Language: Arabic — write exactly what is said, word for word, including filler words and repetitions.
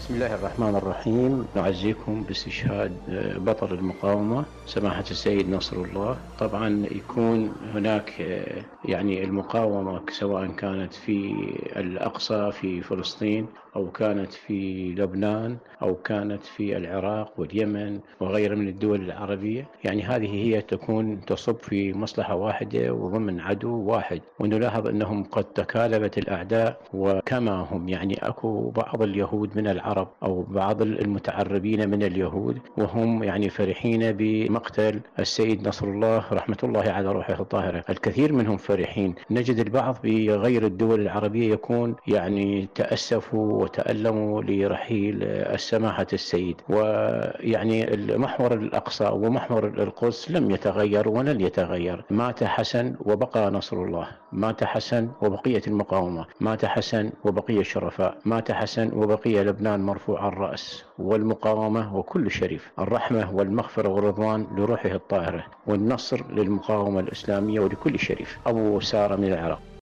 بسم الله الرحمن الرحيم. نعزيكم باستشهاد بطل المقاومة سماحة السيد نصر الله. طبعا يكون هناك يعني المقاومة سواء كانت في الأقصى في فلسطين أو كانت في لبنان أو كانت في العراق واليمن وغيرها من الدول العربية، يعني هذه هي تكون تصب في مصلحة واحدة وضمن عدو واحد. ونلاحظ أنهم قد تكالبت الأعداء، وكما هم يعني أكو بعض اليهود من العرب أو بعض المتعربين من اليهود وهم يعني فرحين بمقتل السيد نصر الله رحمة الله على روحه الطاهرة. الكثير منهم فرحين. نجد البعض بغير الدول العربية يكون يعني تأسفوا وتألموا لرحيل السماحة السيد. ويعني المحور الأقصى ومحور القدس لم يتغير ولن يتغير. مات حسن وبقى نصر الله، مات حسن وبقية المقاومة، مات حسن وبقية الشرفاء، مات حسن وبقية لبنان مرفوع الرأس والمقاومة وكل شريف. الرحمة والمغفرة والرضوان لروحه الطاهرة، والنصر للمقاومة الإسلامية ولكل شريف. أبو سارة من العراق.